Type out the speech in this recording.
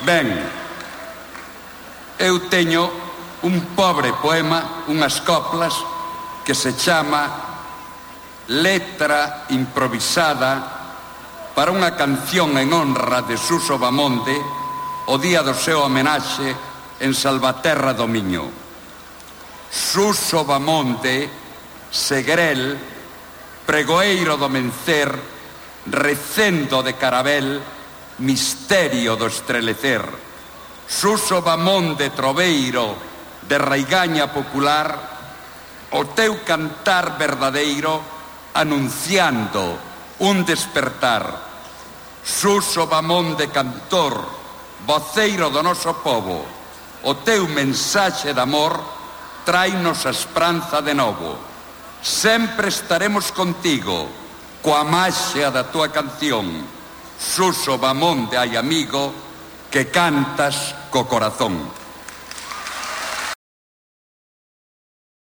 Ben, eu teño un pobre poema, unhas coplas, que se chama Letra improvisada para unha canción en honra de Suso Bamonde o día do seu homenaxe en Salvaterra do Miño. Suso Bamonde, Segrel, pregoeiro do mencer, recendo de carabel, misterio do estrelecer. Suso Bamonde, troveiro de raigaña popular, o teu cantar verdadeiro anunciando un despertar. Suso Bamonde, cantor, voceiro do noso povo, o teu mensaxe de amor tráenos a esperanza de novo. Sempre estaremos contigo, coa maxia da tua canción. Suso Bamonde, ai amigo, que cantas co corazón.